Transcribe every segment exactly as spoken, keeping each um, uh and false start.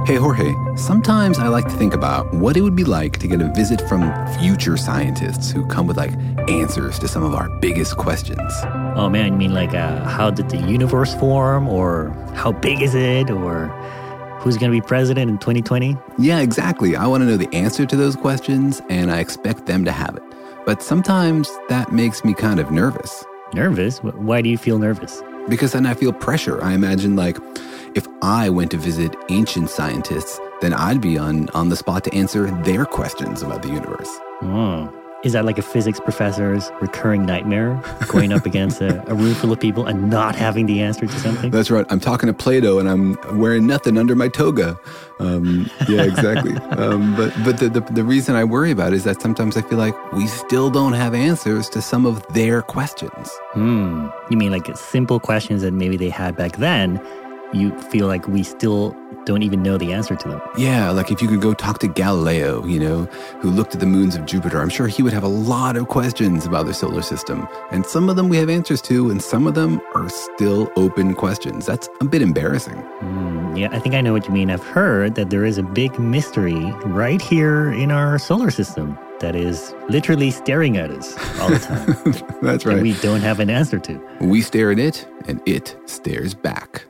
Hey, Jorge, sometimes I like to think about what it would be like to get a visit from future scientists who come with, like, answers to some of our biggest questions. Oh, man, you mean like uh, how did the universe form, or how big is it, or who's going to be president in twenty twenty? Yeah, exactly. I want to know the answer to those questions, and I expect them to have it. But sometimes that makes me kind of nervous. Nervous? Why do you feel nervous? Because then I feel pressure. I imagine, like, if I went to visit ancient scientists, then I'd be on, on the spot to answer their questions about the universe. Oh. Is that like a physics professor's recurring nightmare, going up against a, a room full of people and not having the answer to something? That's right. I'm talking to Plato and I'm wearing nothing under my toga. Um, yeah, exactly. um, but but the, the, the reason I worry about it is that sometimes I feel like we still don't have answers to some of their questions. Hmm. You mean like simple questions that maybe they had back then, you feel like we still don't even know the answer to them? Yeah, like if you could go talk to Galileo, you know, who looked at the moons of Jupiter, I'm sure he would have a lot of questions about the solar system. And some of them we have answers to, and some of them are still open questions. That's a bit embarrassing. Mm, yeah, I think I know what you mean. I've heard that there is a big mystery right here in our solar system that is literally staring at us all the time. That's right. That we don't have an answer to. We stare at it, and it stares back.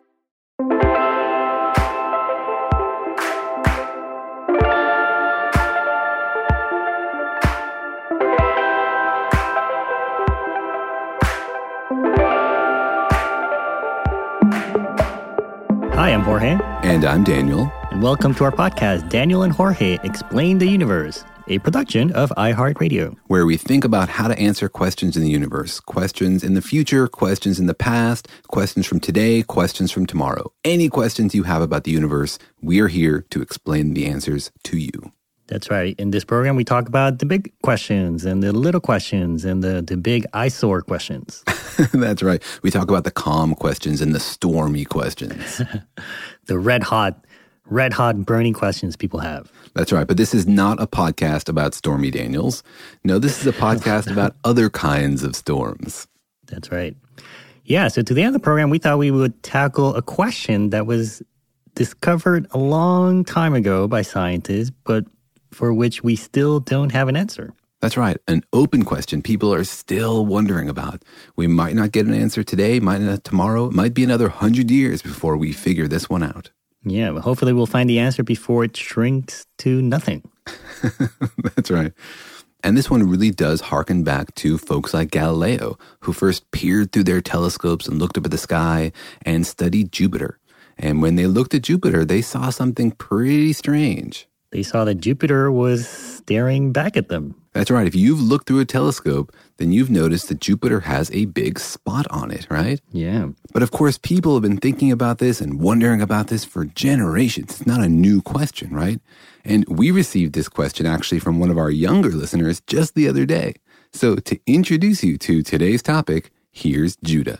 Hi, I'm Jorge. And I'm Daniel. And welcome to our podcast, Daniel and Jorge Explain the Universe, a production of iHeartRadio, where we think about how to answer questions in the universe, questions in the future, questions in the past, questions from today, questions from tomorrow. Any questions you have about the universe, we are here to explain the answers to you. That's right. In this program, we talk about the big questions and the little questions and the, the big eyesore questions. That's right. We talk about the calm questions and the stormy questions. The red hot, red hot burning questions people have. That's right. But this is not a podcast about Stormy Daniels. No, this is a podcast about other kinds of storms. That's right. Yeah. So today on the program, we thought we would tackle a question that was discovered a long time ago by scientists, but for which we still don't have an answer. That's right. An open question people are still wondering about. We might not get an answer today, might not tomorrow. It might be another hundred years before we figure this one out. Yeah, well, hopefully we'll find the answer before it shrinks to nothing. That's right. And this one really does harken back to folks like Galileo, who first peered through their telescopes and looked up at the sky and studied Jupiter. And when they looked at Jupiter, they saw something pretty strange. They saw that Jupiter was staring back at them. That's right. If you've looked through a telescope, then you've noticed that Jupiter has a big spot on it, right? Yeah. But of course, people have been thinking about this and wondering about this for generations. It's not a new question, right? And we received this question actually from one of our younger listeners just the other day. So to introduce you to today's topic, here's Judah.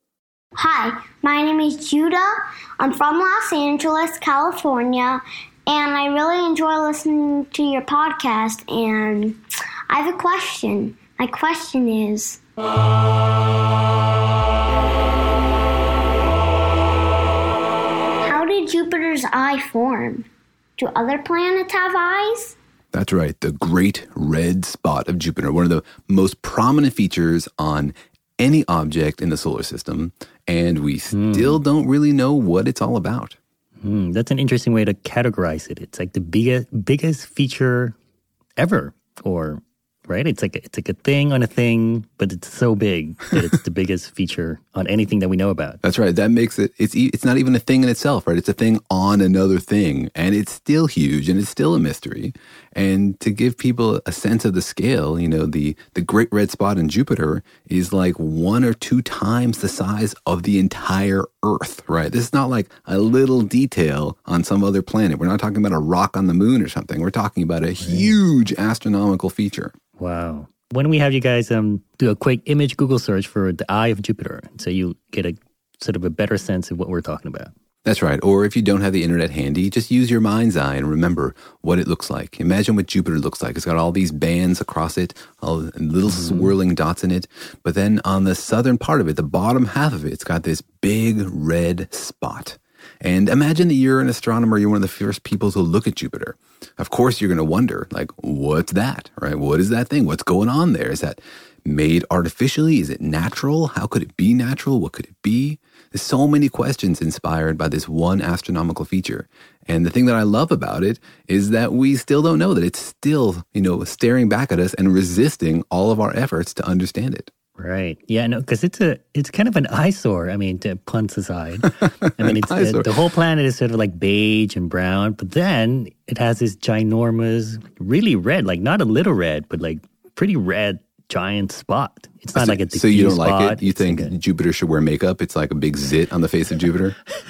Hi, my name is Judah. I'm from Los Angeles, California. And I really enjoy listening to your podcast, and I have a question. My question is, how did Jupiter's eye form? Do other planets have eyes? That's right, the great red spot of Jupiter, one of the most prominent features on any object in the solar system, and we still mm. don't really know what it's all about. Mm, that's an interesting way to categorize it. It's like the biggest biggest feature ever, or right? It's like a, it's like a thing on a thing, but it's so big that it's the biggest feature on anything that we know about. That's right. That makes it. It's it's not even a thing in itself, right? It's a thing on another thing, and it's still huge, and it's still a mystery. And to give people a sense of the scale, you know, the the great red spot in Jupiter is like one or two times the size of the entire Earth, right? This is not like a little detail on some other planet. We're not talking about a rock on the moon or something. We're talking about a huge astronomical feature. Wow. Why don't we have you guys um, do a quick image Google search for the eye of Jupiter, so you get a sort of a better sense of what we're talking about. That's right. Or if you don't have the internet handy, just use your mind's eye and remember what it looks like. Imagine what Jupiter looks like. It's got all these bands across it, all little mm-hmm. swirling dots in it. But then on the southern part of it, the bottom half of it, it's got this big red spot. And imagine that you're an astronomer, you're one of the first people to look at Jupiter. Of course, you're going to wonder, like, what's that, right? What is that thing? What's going on there? Is that made artificially? Is it natural? How could it be natural? What could it be? There's so many questions inspired by this one astronomical feature. And the thing that I love about it is that we still don't know, that it's still, you know, staring back at us and resisting all of our efforts to understand it. Right. Yeah, no, because it's a it's kind of an eyesore. I mean, to puns aside. I mean, it's the, the whole planet is sort of like beige and brown, but then it has this ginormous, really red, like not a little red, but like pretty red giant spot. It's not so, like a diffuse So you don't spot. like it? You it's think like a, Jupiter should wear makeup? It's like a big zit on the face of Jupiter?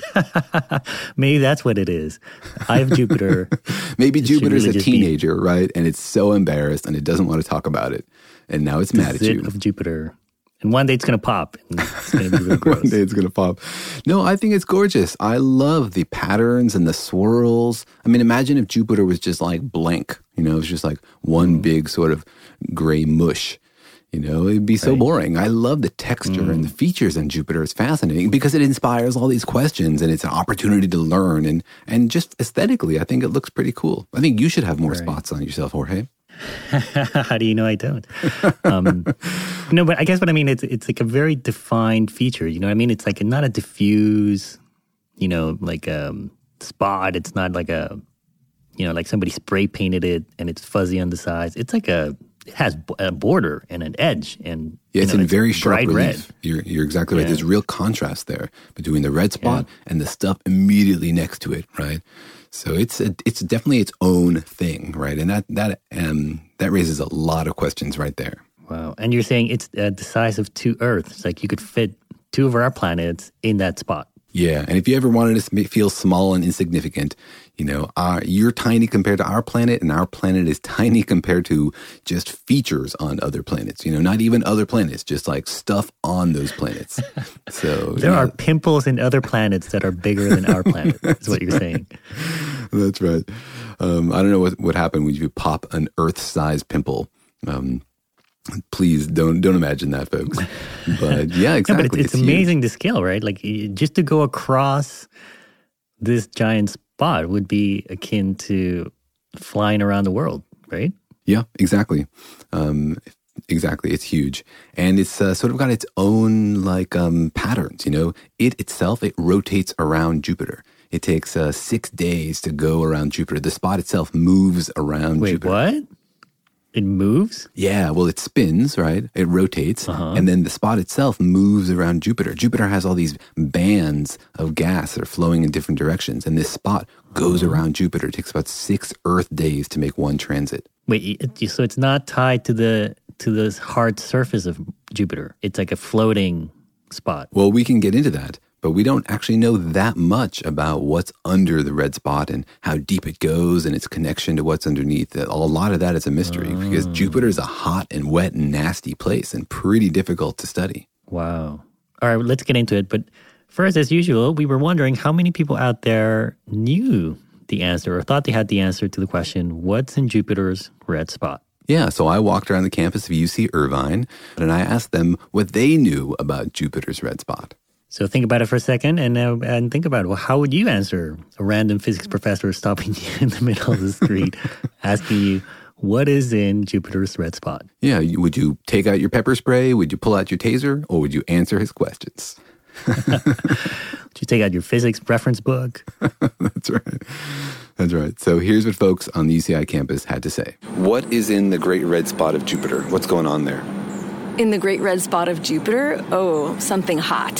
Maybe that's what it is. I have Jupiter. Maybe Jupiter's really a teenager, be, right? And it's so embarrassed and it doesn't want to talk about it. And now it's mad at you. Of Jupiter. And one day it's going to pop. And it's going to be really gross. One day it's going to pop. No, I think it's gorgeous. I love the patterns and the swirls. I mean, imagine if Jupiter was just like blank. You know, it was just like one mm. big sort of gray mush. You know, it'd be so right. boring. I love the texture mm. and the features on Jupiter. It's fascinating because it inspires all these questions and it's an opportunity to learn. And, and just aesthetically, I think it looks pretty cool. I think you should have more right. spots on yourself, Jorge. How do you know I don't? Um, no, but I guess what I mean, it's it's like a very defined feature. You know what I mean? It's like not a diffuse, you know, like a spot. It's not like a, you know, like somebody spray painted it and it's fuzzy on the sides. It's like a, it has a border and an edge. And yeah, it's know, in it's very sharp relief. Red. You're, you're exactly right. Yeah. There's real contrast there between the red spot yeah. and the stuff immediately next to it, right? So it's a, it's definitely its own thing, right? And that that um that raises a lot of questions right there. Wow! And you're saying it's uh, the size of two Earths. Like you could fit two of our planets in that spot. Yeah, and if you ever wanted to feel small and insignificant, you know, our, you're tiny compared to our planet, and our planet is tiny compared to just features on other planets. You know, not even other planets, just like stuff on those planets. So there yeah. are pimples in other planets that are bigger than our planet. Is what you're right. saying. That's right. Um, I don't know what would happen when you pop an Earth-sized pimple. Um, Please don't don't imagine that, folks. But yeah, exactly. No, but it's, it's, it's amazing the scale, right? Like just to go across this giant spot would be akin to flying around the world, right? Yeah, exactly. Um, exactly. It's huge. And it's uh, sort of got its own like um, patterns, you know. It itself, it rotates around Jupiter. It takes uh, six days to go around Jupiter. The spot itself moves around Wait, Jupiter. Wait, what? It moves? Yeah, well, it spins, right? It rotates, uh-huh. and then the spot itself moves around Jupiter. Jupiter has all these bands of gas that are flowing in different directions, and this spot goes uh-huh. around Jupiter. It takes about six Earth days to make one transit. Wait, it, so it's not tied to the to the hard surface of Jupiter. It's like a floating spot. Well, we can get into that. But we don't actually know that much about what's under the red spot and how deep it goes and its connection to what's underneath. A lot of that is a mystery oh. because Jupiter is a hot and wet and nasty place and pretty difficult to study. Wow. All right, let's get into it. But first, as usual, we were wondering how many people out there knew the answer or thought they had the answer to the question, what's in Jupiter's red spot? Yeah, so I walked around the campus of U C Irvine and I asked them what they knew about Jupiter's red spot. So think about it for a second and uh, and think about, well, how would you answer a random physics professor stopping you in the middle of the street asking you, what is in Jupiter's red spot? Yeah, would you take out your pepper spray? Would you pull out your taser? Or would you answer his questions? Would you take out your physics reference book? That's right. That's right. So here's what folks on the U C I campus had to say. What is in the great red spot of Jupiter? What's going on there? In the great red spot of Jupiter? Oh, something hot.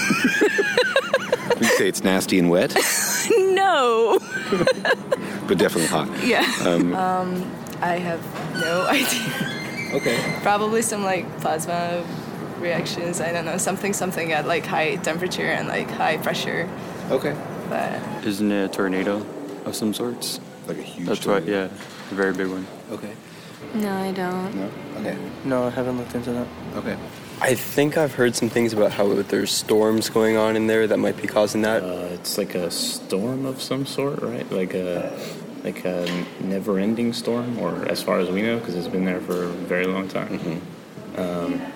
You say it's nasty and wet? No. But definitely hot. Yeah. Um, um, I have no idea. Okay. Probably some, like, plasma reactions. I don't know. Something, something at, like, high temperature and, like, high pressure. Okay. But isn't it a tornado of some sorts? Like a huge That's tornado? right, yeah. A very big one. Okay. No, I don't. No? Okay. No, I haven't looked into that. Okay. I think I've heard some things about how there's storms going on in there that might be causing that. Uh, it's like a storm of some sort, right? Like a like a never-ending storm, or as far as we know, because it's been there for a very long time. Mm-hmm. Um,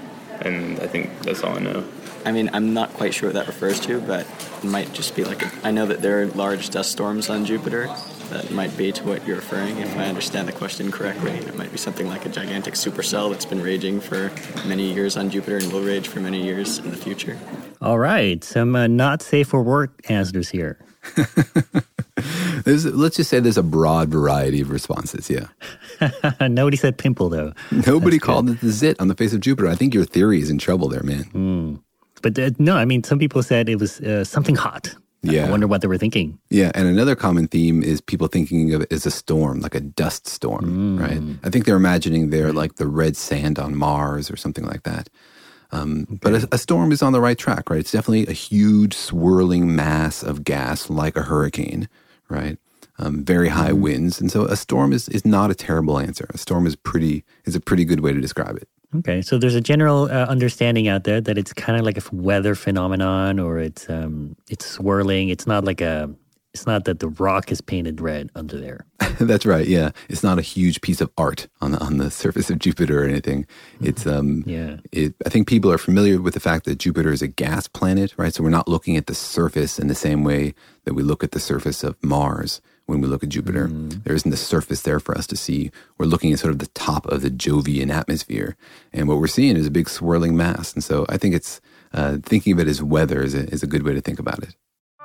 and I think that's all I know. I mean, I'm not quite sure what that refers to, but it might just be like a, I know that there are large dust storms on Jupiter. That might be to what you're referring, if I understand the question correctly. It might be something like a gigantic supercell that's been raging for many years on Jupiter and will rage for many years in the future. All right, some uh, not safe for work answers here. There's, let's just say there's a broad variety of responses, yeah. Nobody said pimple, though. Nobody called it the zit on the face of Jupiter. I think your theory is in trouble there, man. Mm. But uh, no, I mean, some people said it was uh, something hot. Yeah. I wonder what they were thinking. Yeah, and another common theme is people thinking of it as a storm, like a dust storm, mm. right? I think they're imagining they're like the red sand on Mars or something like that. Um, okay. But a, a storm is on the right track, right? It's definitely a huge swirling mass of gas like a hurricane, right? Um, very high mm. winds. And so a storm is, is not a terrible answer. A storm is pretty is a pretty good way to describe it. Okay, so there's a general uh, understanding out there that it's kind of like a weather phenomenon, or it's um, it's swirling. It's not like a, it's not that the rock is painted red under there. That's right. Yeah, it's not a huge piece of art on the on the surface of Jupiter or anything. It's um, yeah. It, I think people are familiar with the fact that Jupiter is a gas planet, right? So we're not looking at the surface in the same way that we look at the surface of Mars. When we look at Jupiter, mm. there isn't a surface there for us to see. We're looking at sort of the top of the Jovian atmosphere. And what we're seeing is a big swirling mass. And so I think it's uh, thinking of it as weather is a, is a good way to think about it.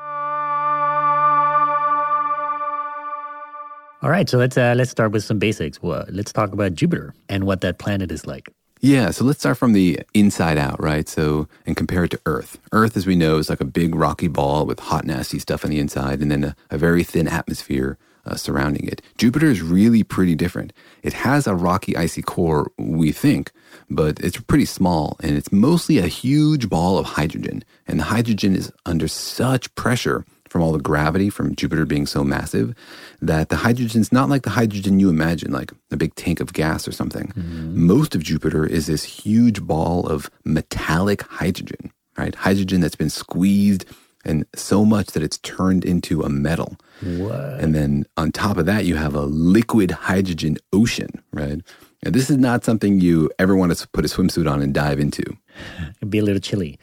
All right, so let's uh, let's start with some basics. Well, let's talk about Jupiter and what that planet is like. Yeah, so let's start from the inside out, right? So, and compare it to Earth. Earth, as we know, is like a big rocky ball with hot, nasty stuff on the inside and then a, a very thin atmosphere uh, surrounding it. Jupiter is really pretty different. It has a rocky, icy core, we think, but it's pretty small and it's mostly a huge ball of hydrogen. And the hydrogen is under such pressure from all the gravity from Jupiter being so massive that the hydrogen's not like the hydrogen you imagine, like a big tank of gas or something. Mm-hmm. Most of Jupiter is this huge ball of metallic hydrogen, right? Hydrogen that's been squeezed and so much that it's turned into a metal. What? And then on top of that, you have a liquid hydrogen ocean, right? And this is not something you ever want to put a swimsuit on and dive into. It'd be a little chilly.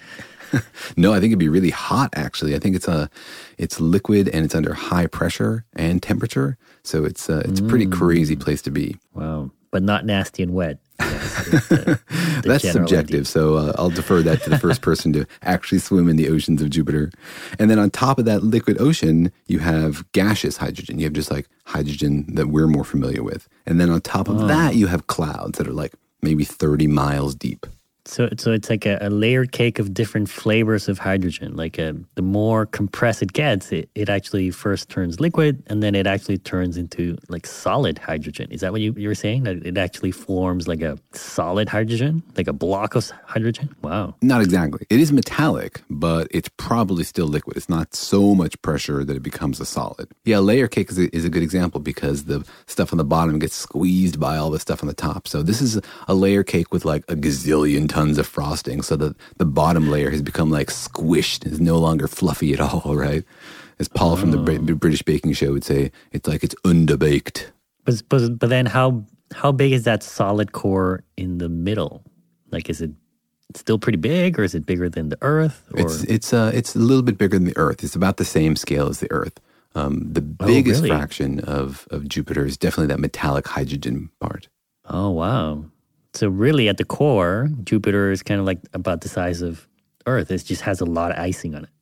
No, I think it'd be really hot, actually. I think it's a, it's liquid and it's under high pressure and temperature. So it's a, it's a pretty crazy place to be. Wow. But not nasty and wet. Yes, it's, uh, That's subjective. Idea. So uh, I'll defer that to the first person to actually swim in the oceans of Jupiter. And then on top of that liquid ocean, you have gaseous hydrogen. You have just like hydrogen that we're more familiar with. And then on top of oh. that, you have clouds that are like maybe thirty miles deep. So, so it's like a, a layered cake of different flavors of hydrogen. Like a, the more compressed it gets, it, it actually first turns liquid, and then it actually turns into like solid hydrogen. Is that what you, you were saying? That it actually forms like a solid hydrogen, like a block of hydrogen? Wow. Not exactly. It is metallic, but it's probably still liquid. It's not so much pressure that it becomes a solid. Yeah, layer cake is a, is a good example because the stuff on the bottom gets squeezed by all the stuff on the top. So this is a layer cake with like a gazillion tons of frosting, so that the bottom layer has become like squished. It's no longer fluffy at all, right? As Paul oh. from the British Baking Show would say, it's like it's underbaked. But, but but then how how big is that solid core in the middle? Like, is it still pretty big, or is it bigger than the Earth? Or? It's it's uh it's a little bit bigger than the Earth. It's about the same scale as the Earth. Um, the biggest oh, really? fraction of of Jupiter is definitely that metallic hydrogen part. Oh wow. So really, at the core, Jupiter is kind of like about the size of Earth. It just has a lot of icing on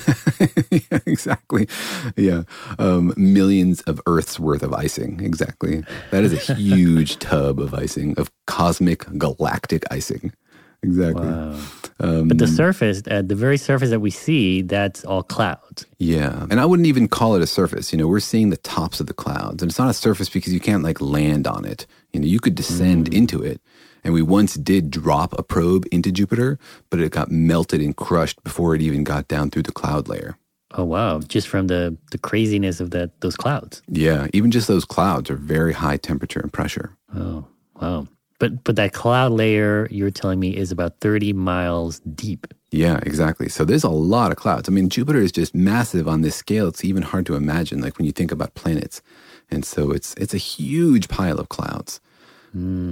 it. Yeah, exactly. Yeah. Um, millions of Earth's worth of icing. Exactly. That is a huge tub of icing, of cosmic, galactic icing. Exactly. Wow. Um, but the surface, uh, the very surface that we see, that's all clouds. Yeah. And I wouldn't even call it a surface. You know, we're seeing the tops of the clouds. And it's not a surface because you can't like land on it. You know, you could descend mm. into it. And we once did drop a probe into Jupiter, but it got melted and crushed before it even got down through the cloud layer. Oh, wow. Just from the, the craziness of that those clouds. Yeah. Even just those clouds are very high temperature and pressure. Oh, wow. But but that cloud layer, you're telling me, is about thirty miles deep. Yeah, exactly. So there's a lot of clouds. I mean, Jupiter is just massive on this scale. It's even hard to imagine, like when you think about planets. And so it's it's a huge pile of clouds. Mm.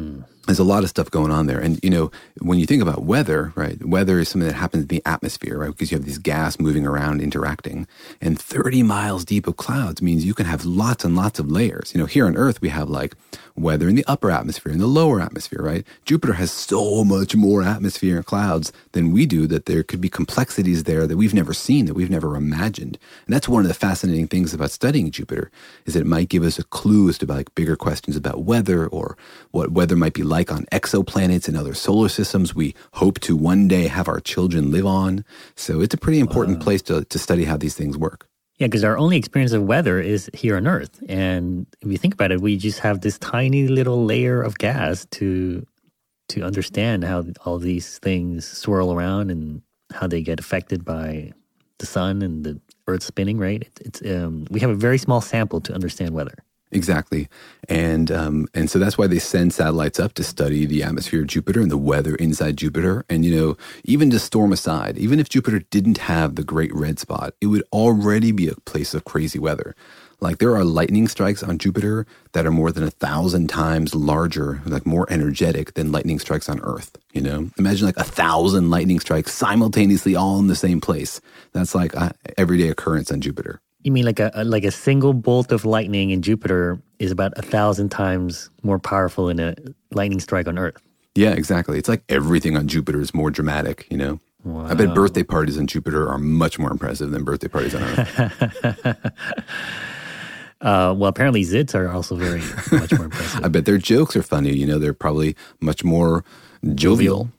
There's a lot of stuff going on there. And, you know, when you think about weather, right, weather is something that happens in the atmosphere, right, because you have these gas moving around, interacting. And thirty miles deep of clouds means you can have lots and lots of layers. You know, here on Earth, we have like weather in the upper atmosphere and the lower atmosphere, right? Jupiter has so much more atmosphere and clouds than we do that there could be complexities there that we've never seen, that we've never imagined. And that's one of the fascinating things about studying Jupiter, is that it might give us a clue as to like bigger questions about weather, or what weather might be like on exoplanets and other solar systems we hope to one day have our children live on. So it's a pretty important wow. place to, to study how these things work. Yeah, because our only experience of weather is here on Earth. And if you think about it, we just have this tiny little layer of gas to to understand how all these things swirl around and how they get affected by the sun and the Earth spinning, right? It, it's um, we have a very small sample to understand weather. Exactly. And um, and so that's why they send satellites up to study the atmosphere of Jupiter and the weather inside Jupiter. And, you know, even just storm aside, even if Jupiter didn't have the Great Red Spot, it would already be a place of crazy weather. Like there are lightning strikes on Jupiter that are more than a thousand times larger, like more energetic than lightning strikes on Earth, you know? Imagine like a thousand lightning strikes simultaneously all in the same place. That's like an everyday occurrence on Jupiter. You mean like a, a like a single bolt of lightning in Jupiter is about a thousand times more powerful than a lightning strike on Earth? Yeah, exactly. It's like everything on Jupiter is more dramatic, you know? Wow. I bet birthday parties on Jupiter are much more impressive than birthday parties on Earth. uh, well, apparently zits are also very much more impressive. I bet their jokes are funny. You know, they're probably much more jovial.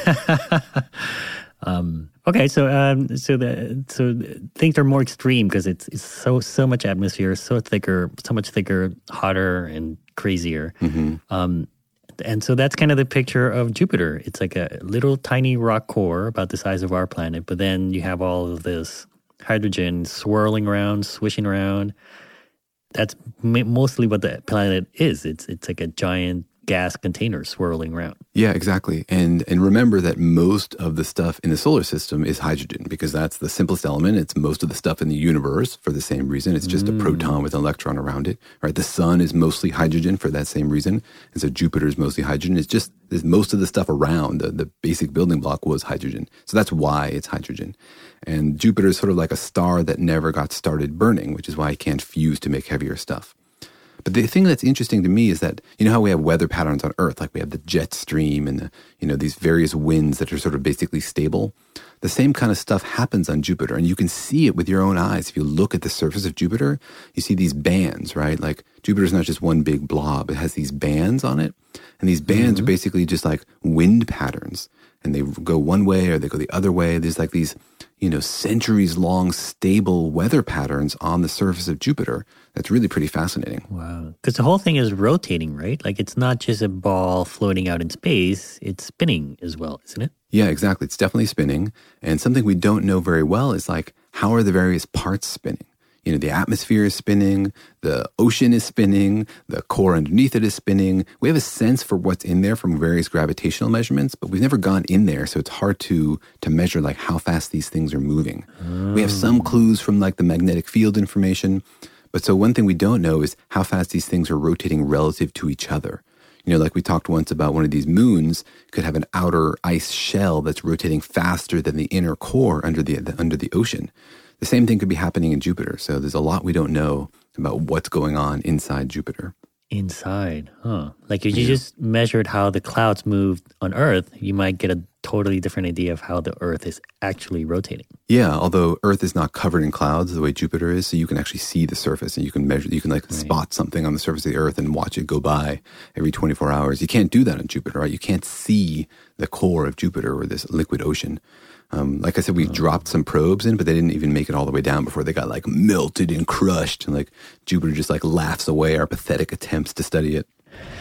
um Okay, so um, so the so things are more extreme because it's it's so so much atmosphere, so thicker, so much thicker, hotter, and crazier. Mm-hmm. Um, and so that's kind of the picture of Jupiter. It's like a little tiny rock core about the size of our planet, but then you have all of this hydrogen swirling around, swishing around. That's m- mostly what the planet is. It's it's like a giant gas container swirling around. Yeah, exactly. And and remember that most of the stuff in the solar system is hydrogen, because that's the simplest element. It's most of the stuff in the universe for the same reason. It's just mm. a proton with an electron around it, right? The sun is mostly hydrogen for that same reason. And so Jupiter is mostly hydrogen. It's just there's most of the stuff around. The, the basic building block was hydrogen. So that's why it's hydrogen. And Jupiter is sort of like a star that never got started burning, which is why it can't fuse to make heavier stuff. But the thing that's interesting to me is that, you know how we have weather patterns on Earth, like we have the jet stream and the, you know, these various winds that are sort of basically stable. The same kind of stuff happens on Jupiter, and you can see it with your own eyes. If you look at the surface of Jupiter, you see these bands, right? Like Jupiter's not just one big blob. It has these bands on it, and these bands mm-hmm. are basically just like wind patterns, and they go one way or they go the other way. There's like these, you know, centuries-long stable weather patterns on the surface of Jupiter. That's really pretty fascinating. Wow. Because the whole thing is rotating, right? Like it's not just a ball floating out in space, it's spinning as well, isn't it? Yeah, exactly. It's definitely spinning. And something we don't know very well is like, how are the various parts spinning? You know, the atmosphere is spinning, the ocean is spinning, the core underneath it is spinning. We have a sense for what's in there from various gravitational measurements, but we've never gone in there, so it's hard to to measure like how fast these things are moving. Oh. We have some clues from like the magnetic field information, but so one thing we don't know is how fast these things are rotating relative to each other. You know, like we talked once about one of these moons could have an outer ice shell that's rotating faster than the inner core under the, the under the ocean. The same thing could be happening in Jupiter. So there's a lot we don't know about what's going on inside Jupiter. Inside, huh? Like if you yeah. just measured how the clouds moved on Earth, you might get a totally different idea of how the Earth is actually rotating. Yeah, although Earth is not covered in clouds the way Jupiter is, so you can actually see the surface and you can measure, you can like right. spot something on the surface of the Earth and watch it go by every twenty-four hours. You can't do that on Jupiter, right? You can't see the core of Jupiter or this liquid ocean. Um, like I said, we oh. dropped some probes in, but they didn't even make it all the way down before they got like melted and crushed. And like Jupiter just like laughs away our pathetic attempts to study it.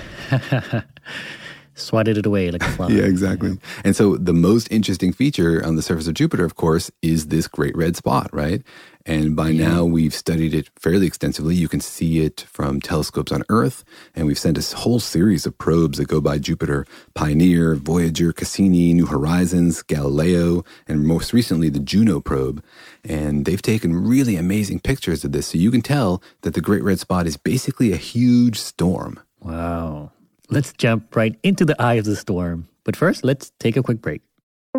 Swatted it away like a flower. Yeah, exactly. And so the most interesting feature on the surface of Jupiter, of course, is this great red spot, right? And by yeah. now we've studied it fairly extensively. You can see it from telescopes on Earth, and we've sent a whole series of probes that go by Jupiter: Pioneer, Voyager, Cassini, New Horizons, Galileo, and most recently the Juno probe. And they've taken really amazing pictures of this. So you can tell that the Great Red Spot is basically a huge storm. Wow. let's jump right into the eye of the storm. But first, let's take a quick break.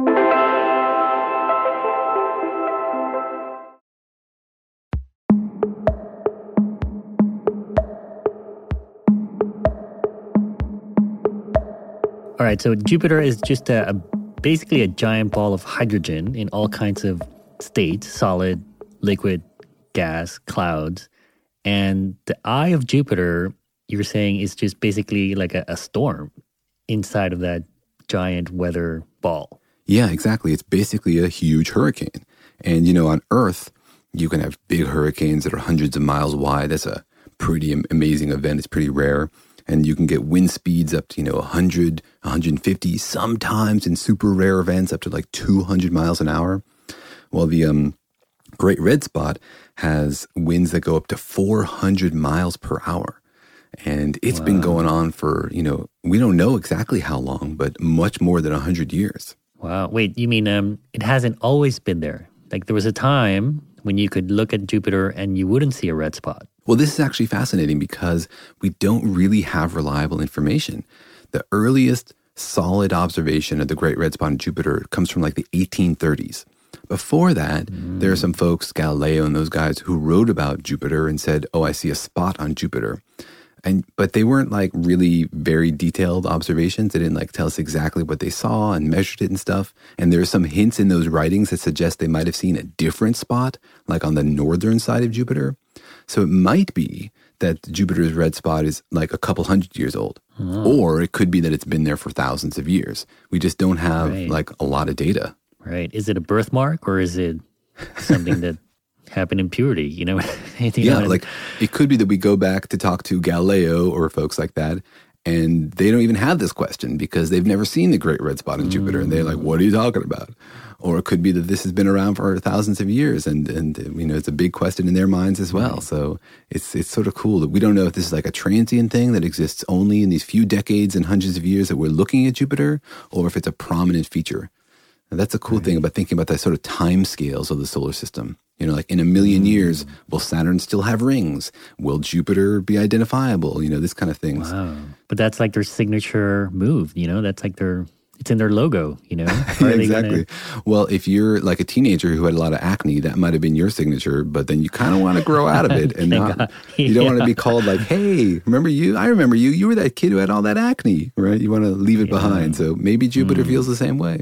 All right, so Jupiter is just a, a basically a giant ball of hydrogen in all kinds of states, solid, liquid, gas, clouds. And the eye of Jupiter, you're saying, is just basically like a, a storm inside of that giant weather ball. Yeah, exactly. It's basically a huge hurricane. And, you know, on Earth, you can have big hurricanes that are hundreds of miles wide. That's a pretty amazing event. It's pretty rare. And you can get wind speeds up to, you know, one hundred, one hundred fifty, sometimes in super rare events up to like two hundred miles an hour. Well, the um, Great Red Spot has winds that go up to four hundred miles per hour. And it's wow. been going on for, you know, we don't know exactly how long, but much more than one hundred years. Wow. Wait, you mean um, it hasn't always been there? Like there was a time when you could look at Jupiter and you wouldn't see a red spot. Well, this is actually fascinating because we don't really have reliable information. The earliest solid observation of the Great Red Spot on Jupiter comes from like the eighteen thirties. Before that, mm. there are some folks, Galileo and those guys, who wrote about Jupiter and said, oh, I see a spot on Jupiter. And but they weren't like really very detailed observations. They didn't like tell us exactly what they saw and measured it and stuff. And there are some hints in those writings that suggest they might have seen a different spot, like on the northern side of Jupiter. So it might be that Jupiter's red spot is like a couple hundred years old. Oh. Or it could be that it's been there for thousands of years. We just don't have right. like a lot of data. Right. Is it a birthmark or is it something that happened in purity? You know, you yeah, know like it could be that we go back to talk to Galileo or folks like that, and they don't even have this question because they've never seen the Great Red Spot on mm. Jupiter, and they're like, "What are you talking about?" Or it could be that this has been around for thousands of years, and and you know, it's a big question in their minds as well. Right. So it's it's sort of cool that we don't know if this is like a transient thing that exists only in these few decades and hundreds of years that we're looking at Jupiter, or if it's a prominent feature. And that's a cool right. thing about thinking about the sort of time scales of the solar system. You know, like in a million years, will Saturn still have rings? Will Jupiter be identifiable? You know, this kind of things. Wow. But that's like their signature move, you know? That's like their, it's in their logo, you know? yeah, exactly. Gonna... Well, if you're like a teenager who had a lot of acne, that might have been your signature, but then you kind of want to grow out of it and not, you don't yeah. want to be called like, hey, remember you? I remember you. You were that kid who had all that acne, right? You want to leave it yeah. behind. So maybe Jupiter mm. feels the same way.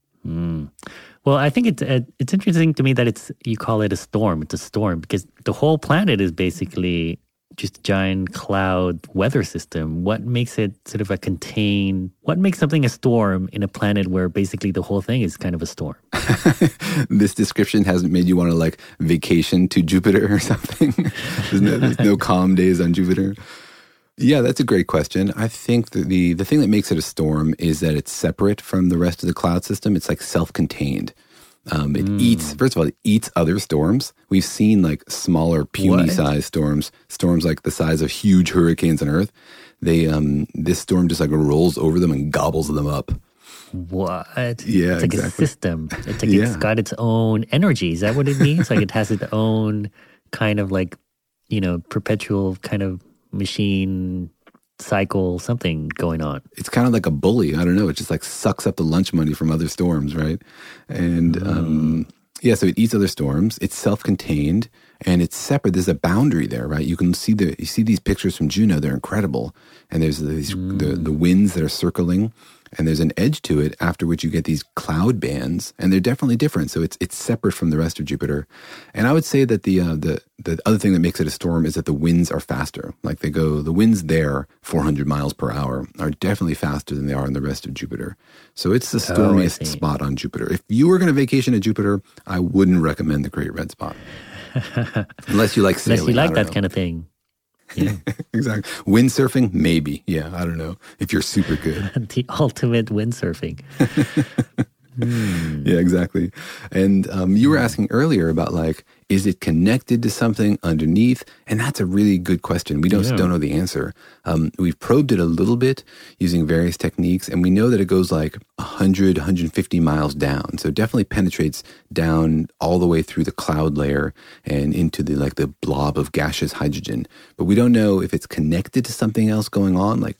Mm. Well, I think it's uh, it's interesting to me that it's you call it a storm. It's a storm because the whole planet is basically just a giant cloud weather system. What makes it sort of a contained? What makes something a storm in a planet where basically the whole thing is kind of a storm? This description hasn't made you want to like vacation to Jupiter or something. there's, no, there's no calm days on Jupiter. Yeah, that's a great question. I think that the, the thing that makes it a storm is that it's separate from the rest of the cloud system. It's like self-contained. Um, it mm. eats, first of all, it eats other storms. We've seen like smaller, puny-sized storms, storms like the size of huge hurricanes on Earth. They, um, this storm just like rolls over them and gobbles them up. What? Yeah, it's like exactly. a system. It's like yeah. it's got its own energy. Is that what it means? Like it has its own kind of like, you know, perpetual kind of machine cycle, something going on. It's kind of like a bully. I don't know. It just like sucks up the lunch money from other storms, right? And mm. um, yeah, so it eats other storms. It's self-contained and it's separate. There's a boundary there, right? You can see the you see these pictures from Juno. They're incredible. And there's these mm. the the winds that are circling. And there's an edge to it after which you get these cloud bands, and they're definitely different. So it's it's separate from the rest of Jupiter. And I would say that the uh, the the other thing that makes it a storm is that the winds are faster. Like they go, the winds there, four hundred miles per hour, are definitely faster than they are in the rest of Jupiter. So it's the stormiest oh, spot on Jupiter. If you were going to vacation at Jupiter, I wouldn't recommend the Great Red Spot, unless you like sailing. Unless you like that know. kind of thing. Yeah. Exactly. Windsurfing, maybe. Yeah, I don't know. If you're super good. The ultimate windsurfing. hmm. Yeah, exactly. And um, you were asking earlier about like, is it connected to something underneath? And that's a really good question. We don't, yeah. don't know the answer. Um, we've probed it a little bit using various techniques, and we know that it goes like one hundred, one hundred fifty miles down. So it definitely penetrates down all the way through the cloud layer and into the like the blob of gaseous hydrogen. But we don't know if it's connected to something else going on. Like,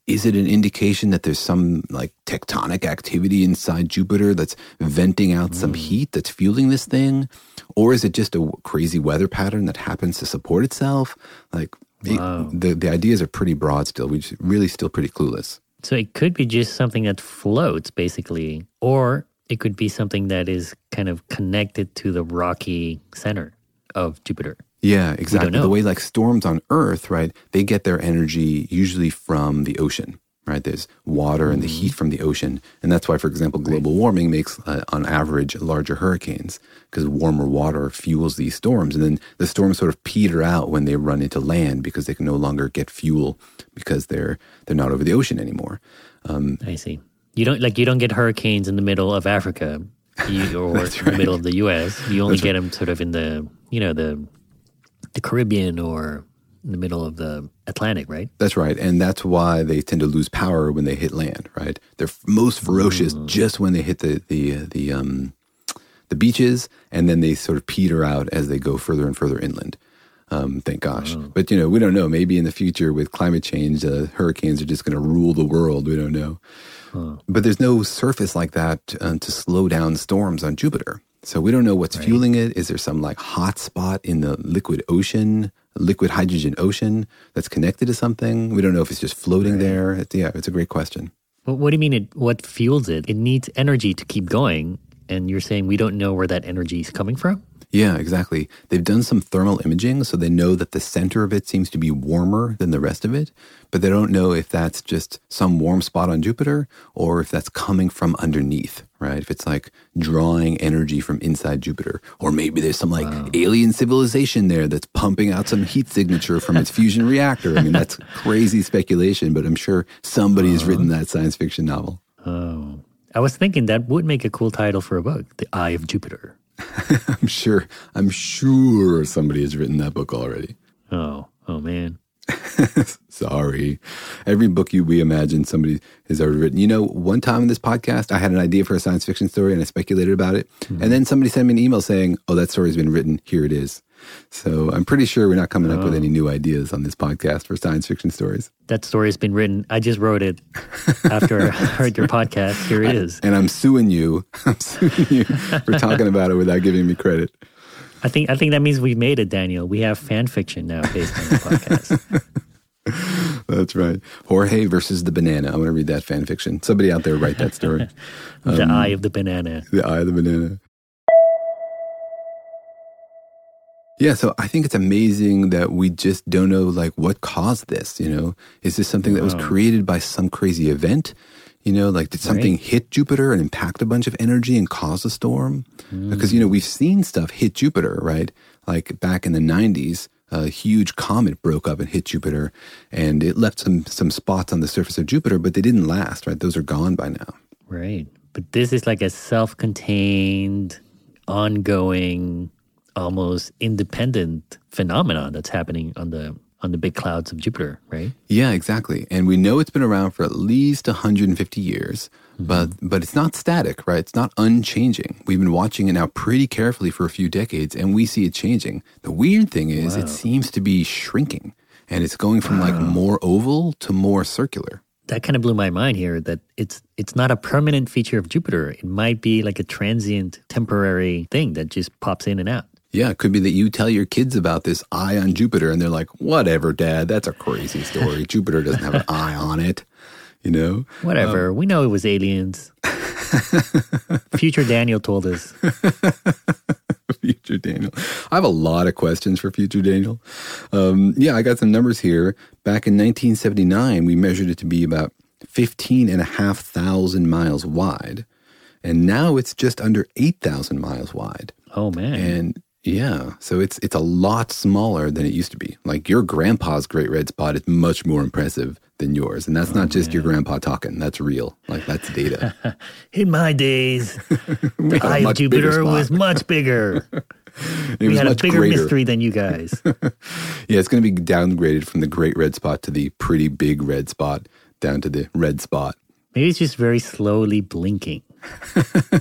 Is it an indication that there's some like tectonic activity inside Jupiter that's venting out mm. some heat that's fueling this thing? Or is it just a crazy weather pattern that happens to support itself? Like wow. it, the, the ideas are pretty broad still. We're really still pretty clueless. So it could be just something that floats basically, or it could be something that is kind of connected to the rocky center of Jupiter. Yeah, exactly. The way like storms on Earth, right, they get their energy usually from the ocean, right? There's water mm-hmm. and the heat from the ocean. And that's why, for example, global warming makes, uh, on average, larger hurricanes because warmer water fuels these storms. And then the storms sort of peter out when they run into land because they can no longer get fuel because they're they're not over the ocean anymore. Um, I see. You don't like you don't get hurricanes in the middle of Africa you, or right. in the middle of the U S. You only That's get right. them sort of in the, you know, the the Caribbean or in the middle of the Atlantic, right? That's right. And that's why they tend to lose power when they hit land, right? They're most ferocious mm. just when they hit the the the um the beaches, and then they sort of peter out as they go further and further inland. Um, thank gosh. Oh. But, you know, we don't know. Maybe in the future with climate change, uh, hurricanes are just going to rule the world. We don't know. Huh. But there's no surface like that uh, to slow down storms on Jupiter. So we don't know what's right. fueling it. Is there some like hot spot in the liquid ocean, liquid hydrogen ocean that's connected to something? We don't know if it's just floating right. there. It's, yeah, it's a great question. Well, what do you mean it, what fuels it? It needs energy to keep going. And you're saying we don't know where that energy is coming from? Yeah, exactly. They've done some thermal imaging, so they know that the center of it seems to be warmer than the rest of it, but they don't know if that's just some warm spot on Jupiter or if that's coming from underneath, right? If it's like drawing energy from inside Jupiter, or maybe there's some like wow. alien civilization there that's pumping out some heat signature from its fusion reactor. I mean, that's crazy speculation, but I'm sure somebody has uh, written that science fiction novel. Oh, I was thinking that would make a cool title for a book, The Eye of Jupiter. I'm sure, I'm sure somebody has written that book already. Oh, oh man. Sorry. Every book you we imagine somebody has already written. You know, one time in this podcast, I had an idea for a science fiction story and I speculated about it. Mm-hmm. And then somebody sent me an email saying, oh, that story's been written. Here it is. So I'm pretty sure we're not coming oh. up with any new ideas on this podcast for science fiction stories. That story has been written. I just wrote it after I heard your podcast. Here it is. And I'm suing you. I'm suing you for talking about it without giving me credit. I think I think that means we've made it, Daniel. We have fan fiction now based on the podcast. That's right. Jorge versus the banana. I want to read that fan fiction. Somebody out there write that story. the um, eye of the banana. The eye of the banana. Yeah, so I think it's amazing that we just don't know, like, what caused this, you know? Is this something that was created by some crazy event? You know, like, did something right. hit Jupiter and impact a bunch of energy and cause a storm? Mm. Because, you know, we've seen stuff hit Jupiter, right? Like, back in the nineties, a huge comet broke up and hit Jupiter, and it left some, some spots on the surface of Jupiter, but they didn't last, right? Those are gone by now. Right. But this is like a self-contained, ongoing, almost independent phenomenon that's happening on the on the big clouds of Jupiter, right? Yeah, exactly. And we know it's been around for at least one hundred fifty years, mm-hmm. but but it's not static, right? It's not unchanging. We've been watching it now pretty carefully for a few decades, and we see it changing. The weird thing is wow. it seems to be shrinking, and it's going from wow. like more oval to more circular. That kind of blew my mind here, that it's it's not a permanent feature of Jupiter. It might be like a transient, temporary thing that just pops in and out. Yeah, it could be that you tell your kids about this eye on Jupiter and they're like, whatever, Dad, that's a crazy story. Jupiter doesn't have an eye on it, you know? Whatever. Um, we know it was aliens. Future Daniel told us. Future Daniel. I have a lot of questions for Future Daniel. Um, yeah, I got some numbers here. Back in nineteen seventy-nine, we measured it to be about fifteen and a half thousand miles wide. And now it's just under eight thousand miles wide. Oh, man. And yeah, so it's it's a lot smaller than it used to be. Like your grandpa's Great Red Spot is much more impressive than yours. And that's oh, not just man. your grandpa talking. That's real. Like that's data. In my days, the eye of Jupiter was much bigger. we had a bigger greater. mystery than you guys. Yeah, it's going to be downgraded from the Great Red Spot to the Pretty Big Red Spot down to the Red Spot. Maybe it's just very slowly blinking. You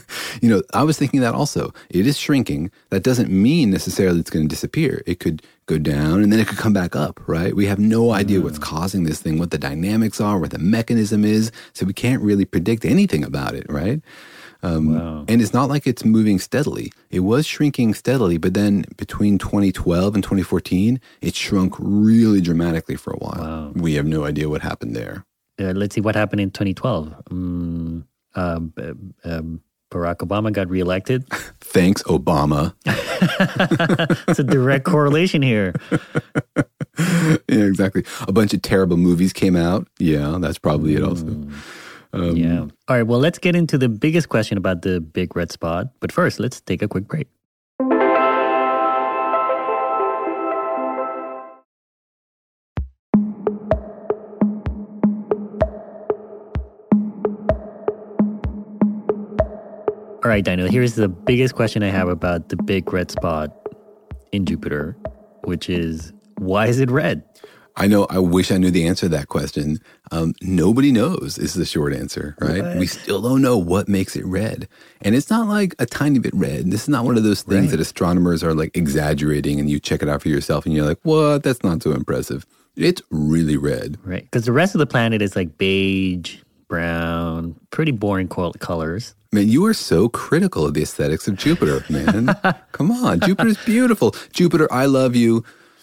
you know, I was thinking that also. It is shrinking. That doesn't mean necessarily it's going to disappear. It could go down and then it could come back up, right? We have no idea what's causing this thing, what the dynamics are, what the mechanism is. So we can't really predict anything about it, right? Um, wow. And it's not like it's moving steadily. It was shrinking steadily, but then between twenty twelve and twenty fourteen, it shrunk really dramatically for a while. Wow. We have no idea what happened there. Uh, let's see what happened in twenty twelve. Um, uh, um, Barack Obama got reelected. Thanks, Obama. It's a direct correlation here. Yeah, exactly. A bunch of terrible movies came out. Yeah, that's probably mm. it also. Um, yeah. All right, well, let's get into the biggest question about the big red spot. But first, let's take a quick break. All right, Dino, here's the biggest question I have about the big red spot in Jupiter, which is, why is it red? I know, I wish I knew the answer to that question. Um, nobody knows is the short answer, right? What? We still don't know what makes it red. And it's not like a tiny bit red. This is not one of those things right. that astronomers are like exaggerating and you check it out for yourself and you're like, what? That's not so impressive. It's really red. Right, because the rest of the planet is like beige, brown, pretty boring colors. Man, you are so critical of the aesthetics of Jupiter, man. Come on, Jupiter's beautiful. Jupiter, I love you.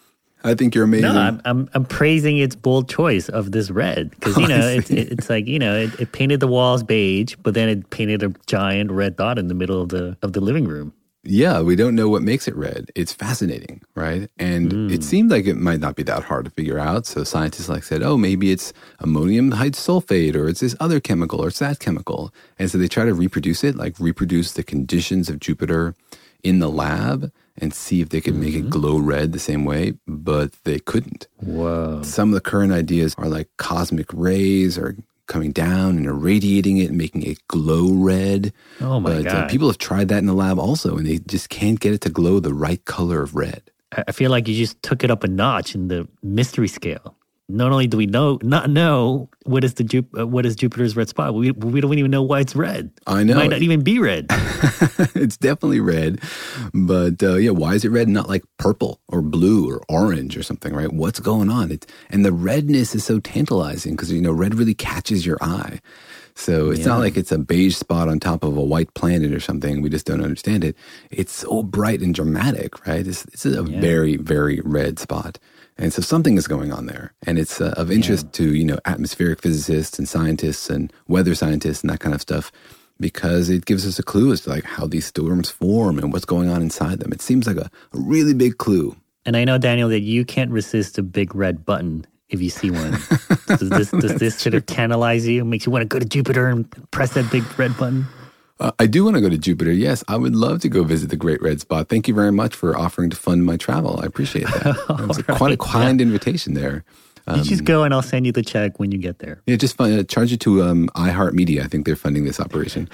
I think you're amazing. No, I'm I'm, I'm praising its bold choice of this red because you know it's it, it's like you know it, it painted the walls beige, but then it painted a giant red dot in the middle of the of the living room. Yeah, we don't know what makes it red. It's fascinating, right? And mm. it seemed like it might not be that hard to figure out. So scientists like said, oh, maybe it's ammonium hydrosulfate or it's this other chemical or it's that chemical. And so they try to reproduce it, like reproduce the conditions of Jupiter in the lab and see if they could mm-hmm. make it glow red the same way, but they couldn't. Whoa. Some of the current ideas are like cosmic rays or coming down and irradiating it and making it glow red. Oh my but, God. Uh, people have tried that in the lab also, and they just can't get it to glow the right color of red. I feel like you just took it up a notch in the mystery scale. Not only do we know not know what is the Jup- uh, what is Jupiter's red spot, we we don't even know why it's red. I know. It might not even be red. It's definitely red. But uh, yeah, why is it red and not like purple or blue or orange or something, right? What's going on? It's, and the redness is so tantalizing because, you know, red really catches your eye. So it's yeah. not like it's a beige spot on top of a white planet or something. We just don't understand it. It's so bright and dramatic, right? This, this is a yeah. very, very red spot. And so something is going on there. And it's uh, of interest yeah. to, you know, atmospheric physicists and scientists and weather scientists and that kind of stuff, because it gives us a clue as to like how these storms form and what's going on inside them. It seems like a, a really big clue. And I know, Daniel, that you can't resist a big red button if you see one. Does this, does this sort of tantalize you? Makes you want to go to Jupiter and press that big red button? Uh, I do want to go to Jupiter. Yes, I would love to go visit the Great Red Spot. Thank you very much for offering to fund my travel. I appreciate that. It was right, quite a kind yeah. invitation there. Um, you just go and I'll send you the check when you get there. Yeah, just fund, uh, charge it to um, iHeartMedia. I think they're funding this operation.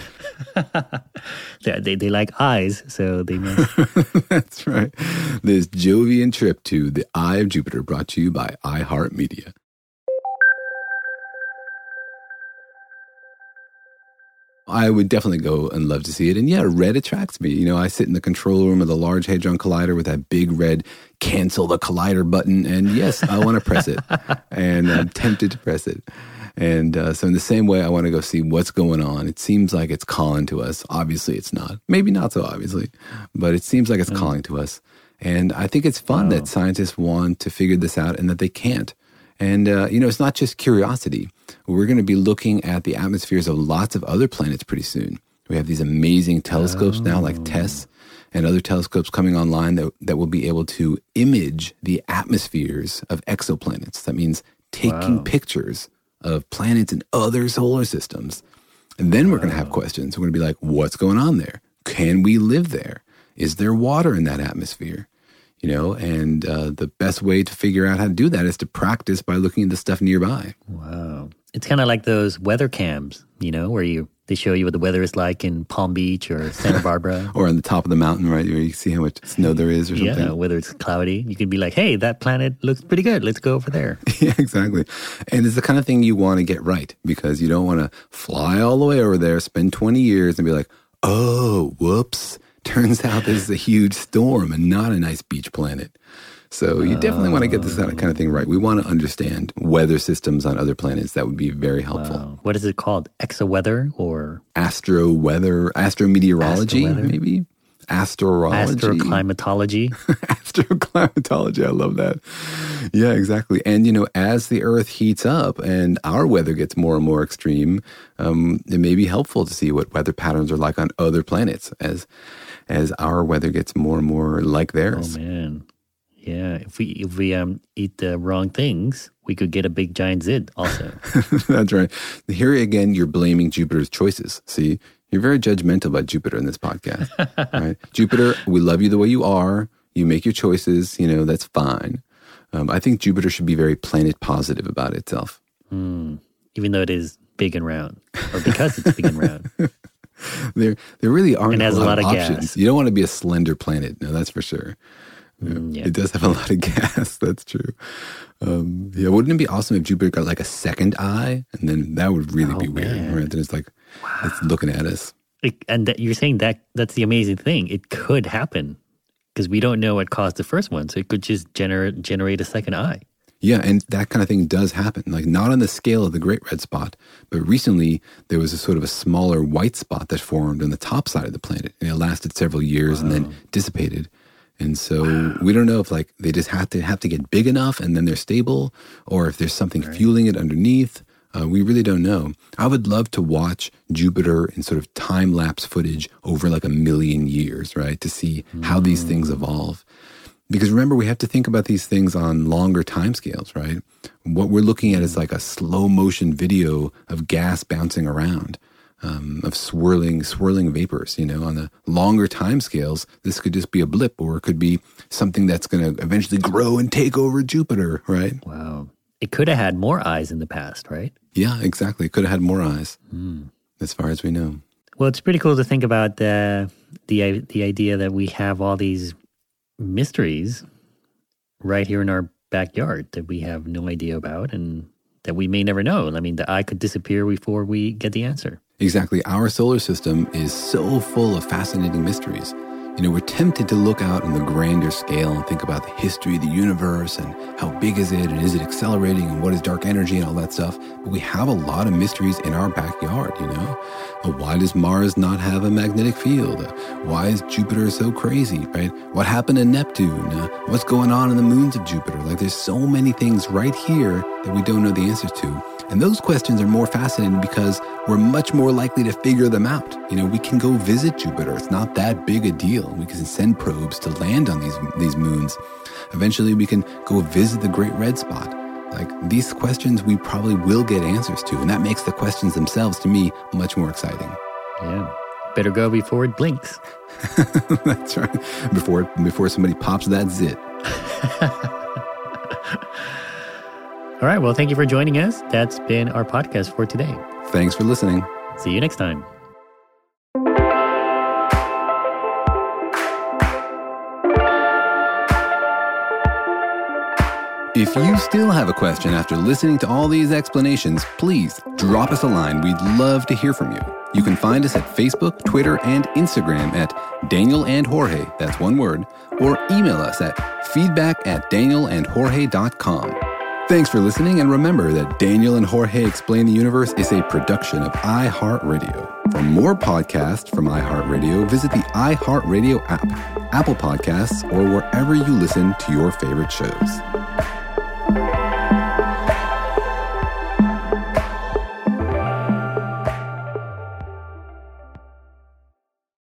they, they, they like eyes, so they must. That's right. This Jovian trip to the Eye of Jupiter brought to you by iHeartMedia. I would definitely go and love to see it. And yeah, red attracts me. You know, I sit in the control room of the Large Hadron Collider with that big red cancel the collider button. And yes, I want to press it. And I'm tempted to press it. And uh, so in the same way, I want to go see what's going on. It seems like it's calling to us. Obviously, it's not. Maybe not so obviously. But it seems like it's mm. calling to us. And I think it's fun wow. that scientists want to figure this out and that they can't. And, uh, you know, it's not just curiosity. We're going to be looking at the atmospheres of lots of other planets pretty soon. We have these amazing telescopes oh. now, like TESS, and other telescopes coming online that, that will be able to image the atmospheres of exoplanets. That means taking wow. pictures of planets in other solar systems. And then we're wow. going to have questions. We're going to be like, what's going on there? Can we live there? Is there water in that atmosphere? You know, and uh, the best way to figure out how to do that is to practice by looking at the stuff nearby. Wow. It's kind of like those weather cams, you know, where you they show you what the weather is like in Palm Beach or Santa Barbara. Or on the top of the mountain, right, where you see how much snow there is or something. Yeah, whether it's cloudy. You could be like, hey, that planet looks pretty good. Let's go over there. Yeah, exactly. And it's the kind of thing you want to get right because you don't want to fly all the way over there, spend twenty years and be like, oh, whoops. Turns out this is a huge storm and not a nice beach planet. So you definitely want to get this kind of thing right. We want to understand weather systems on other planets. That would be very helpful. Wow. What is it called? Exoweather or? Astro weather, astrometeorology, Astro-weather? maybe? Astrology. Astroclimatology. Astroclimatology. I love that. Yeah, exactly. And, you know, as the Earth heats up and our weather gets more and more extreme, um, it may be helpful to see what weather patterns are like on other planets as as our weather gets more and more like theirs. Oh, man. Yeah, if we if we um eat the wrong things, we could get a big giant zit also. That's right. Here again, you're blaming Jupiter's choices. See, you're very judgmental about Jupiter in this podcast. Right? Jupiter, we love you the way you are. You make your choices. You know, that's fine. Um, I think Jupiter should be very planet positive about itself. Mm, even though it is big and round, or because it's big and round. There, there really aren't and has a lot, a lot of, of options. gas. You don't want to be a slender planet. No, that's for sure. Mm, yeah. It does have a lot of gas. That's true. Um, yeah, wouldn't it be awesome if Jupiter got like a second eye? And then that would really Oh, be weird. man. Right? Then it's like, Wow. it's looking at us. It, and that, you're saying that that's the amazing thing. It could happen because we don't know what caused the first one. So it could just generate generate a second eye. Yeah, and that kind of thing does happen. Like not on the scale of the Great Red Spot, but recently there was a sort of a smaller white spot that formed on the top side of the planet. And it lasted several years and then dissipated. And so we don't know if like they just have to have to get big enough and then they're stable, or if there's something fueling it underneath. Uh, we really don't know. I would love to watch Jupiter in sort of time-lapse footage over like a million years, right? To see how these things evolve. Because remember, we have to think about these things on longer timescales, right? What we're looking at is like a slow-motion video of gas bouncing around, um, of swirling, swirling vapors, you know? On the longer timescales, this could just be a blip, or it could be something that's going to eventually grow and take over Jupiter, right? Wow. It could have had more eyes in the past, right? Yeah, exactly. It could have had more eyes, Mm. as far as we know. Well, it's pretty cool to think about the the the idea that we have all these mysteries right here in our backyard that we have no idea about and that we may never know. I mean, the eye could disappear before we get the answer. Exactly. Our solar system is so full of fascinating mysteries. You know, we're tempted to look out on the grander scale and think about the history of the universe and how big is it and is it accelerating and what is dark energy and all that stuff. But we have a lot of mysteries in our backyard, you know? Uh, Why does Mars not have a magnetic field? Uh, Why is Jupiter so crazy, right? What happened to Neptune? Uh, What's going on in the moons of Jupiter? Like there's so many things right here that we don't know the answers to. And those questions are more fascinating because we're much more likely to figure them out. You know, we can go visit Jupiter. It's not that big a deal. We can send probes to land on these these moons. Eventually, we can go visit the Great Red Spot. Like, these questions we probably will get answers to. And that makes the questions themselves, to me, much more exciting. Yeah. Better go before it blinks. That's right. Before, before somebody pops that zit. All right. Well, thank you for joining us. That's been our podcast for today. Thanks for listening. See you next time. If you still have a question after listening to all these explanations, please drop us a line. We'd love to hear from you. You can find us at Facebook, Twitter, and Instagram at Daniel and Jorge, that's one word, or email us at feedback at daniel and jorge dot com. Thanks for listening, and remember that Daniel and Jorge Explain the Universe is a production of iHeartRadio. For more podcasts from iHeartRadio, visit the iHeartRadio app, Apple Podcasts, or wherever you listen to your favorite shows.